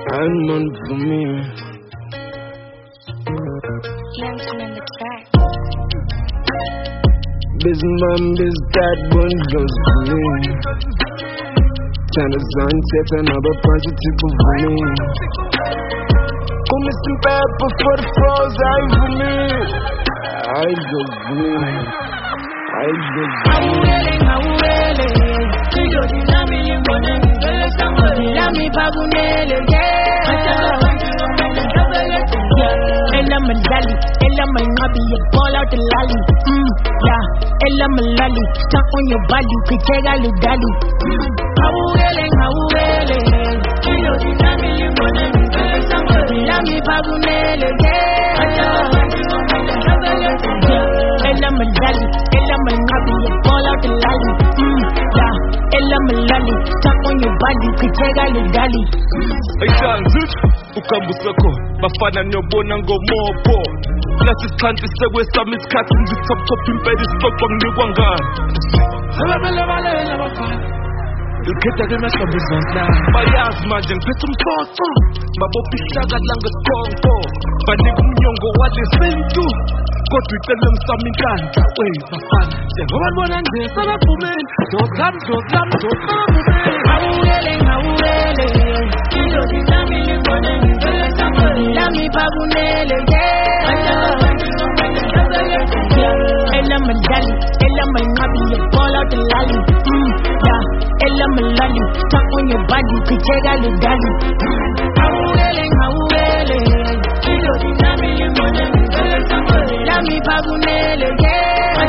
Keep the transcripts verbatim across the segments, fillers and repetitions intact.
I'm on for me. Youngster in the track. This mom, this dad, one goes for me. Trying to sunset another punch of tickle for me. Come some pepper for the froze, I for me. I go for me. I go for me. How well, you go to Lami, you wanna get somebody. Lami Pagunele, yeah. Ella Malali, Ella Malabi, you ball out the lally. Mm, yeah, Ella Malali, stuck on your body, you could take a little dally. How well, how well, you go to Lami, you wanna get somebody. Lami Pagunele, yeah. Ella Malali, Ella Malabi, you ball out the lally. Mm, yeah, Ella Malali, stuck on your body, you could take a little dally. Hey, Janzut, ukambusako, bafana nyobona ngomopo. Nasi kanti sewe sami skati, ngitop top impedi stock bangnikwa ngani. Halabela balela bafana. Ukhetha ke masambuzana. Bayazi manje ngiphethe umsoco. Babophishaka langa konko. Banika umnyongo wale sentu. Kodwa icela msami inhlanhla wey bafana. Njengoba bona nje sebaphumeni. Zokam zokam zokam. Hawuele hawuele. Ilozi lami libone ngivele somebody. Lami Pagunele yeah. Ella Malali, Ella Malabi, you ball out the lally. Mm, yeah, Ella Malali, stuck on your body, you could take a little dally. Hawuele hawuele. Ilozi lami libone ngivele somebody. Lami Pagunele yeah.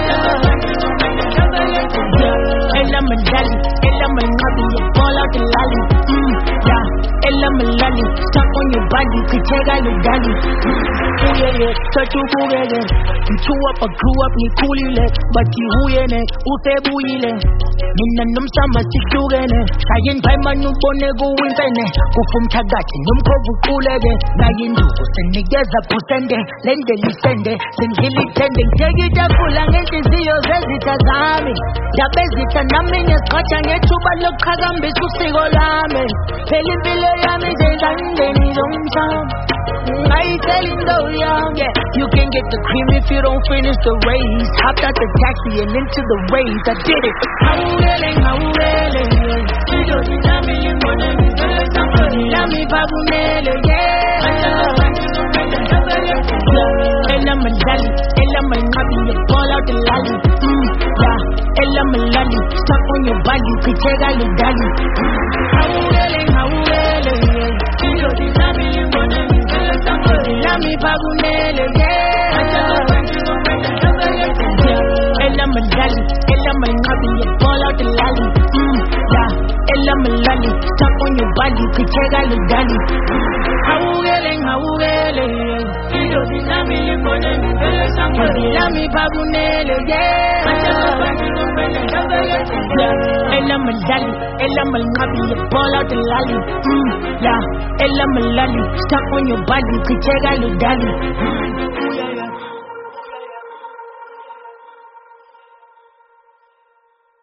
Ella Malali, Ella Malabi, you ball out the lally. Mm, yeah, Ella Malali, stuck on your body, you could take a little dally. Uyele, sachu kugele. Grew up, I grew up, ni kulile. But you huyene, usebuyile. Mina nomsama sihlukene. Sayen phayima nubone kuwintene. Kufumthakathi nomkhovu kuleke. Nayinduku senikeza phusende. Lende lisende, sengili tende. Ngiteka itafula ngenhliziyo zezitha zami. Ndabe zitha nami ngesikhathi ngethuba lokuqhakambisa usiko lami. Phela impilo yami njengandeni zomthamo. I tell you no, yeah. You can get the cream if you don't finish the race. Hopped out the taxi and into the race. I did it. How really, how really? You don't tell me you wanna be somebody. Lami Pagunele, yeah. Ella Malali, Ella Malabi, you ball out the lally. Mm, yeah, Ella Malali, stuck on your body, you could take a little dally. How really, how really? You don't tell me you wanna be Lami Pagunele, yeah. Ella Malali, Ella Malabi, you ball out the lally. Mm, yeah, Ella Malali, stuck on your body, you could take a little dally. Hawuele, hawuele. Ilo di Lami, you wanna be somebody. Lami Pagunele, yeah. Ella Malali, Ella Malabi, you ball out the lally. Mm, yeah, Ella Malali, stuck on your body, you could take a little dally.